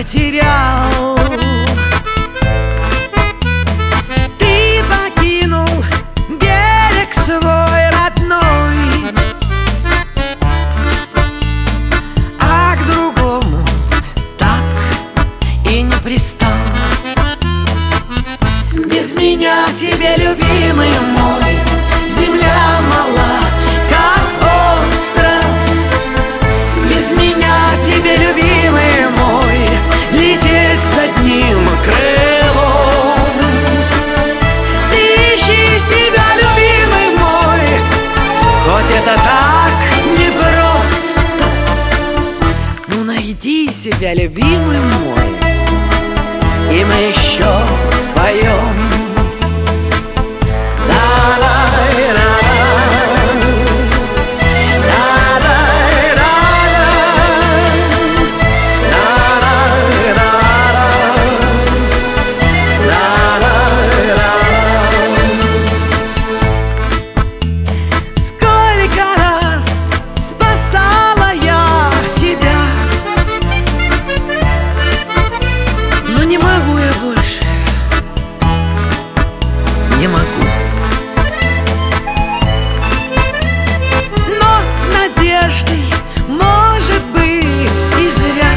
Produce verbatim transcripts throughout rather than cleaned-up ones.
потерял. Ты покинул берег свой родной, а к другому так и не пристал. Без меня тебе, любимый мой, земля мала, как остров. Без меня тебе, любимый мой, лететь с одним крылом. Ты ищи себя, любимый мой, хоть это так непросто. Ну найди себя, любимый мой, и мы еще споем. Не могу. Но с надеждой, может быть, и зря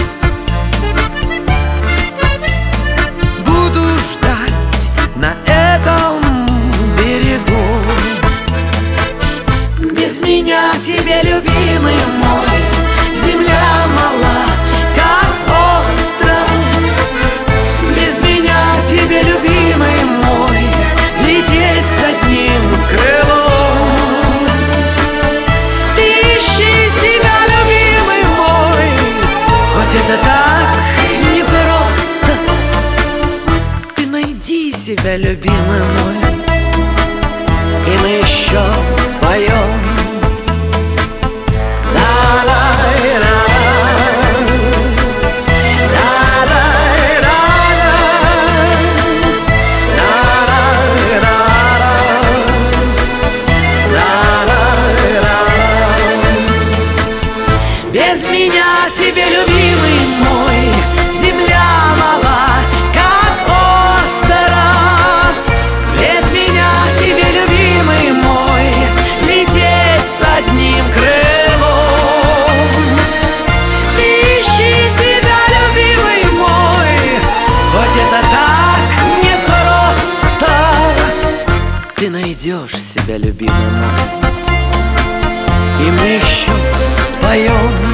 буду ждать на этом берегу. Без меня тебе, любимый мой, земля мала, как остров. Без меня тебе, любимый мой, лететь с одним крылом. Ты ищи себя, любимый мой, хоть это так непросто. Ты найди себя, любимый мой, и мы еще споем. Без меня тебе, любимый мой, земля мала, как остров. Без меня тебе, любимый мой, лететь с одним крылом. Ты ищи себя, любимый мой, хоть это так непросто. Ты найдешь себя, любимый мой, и мы еще споем.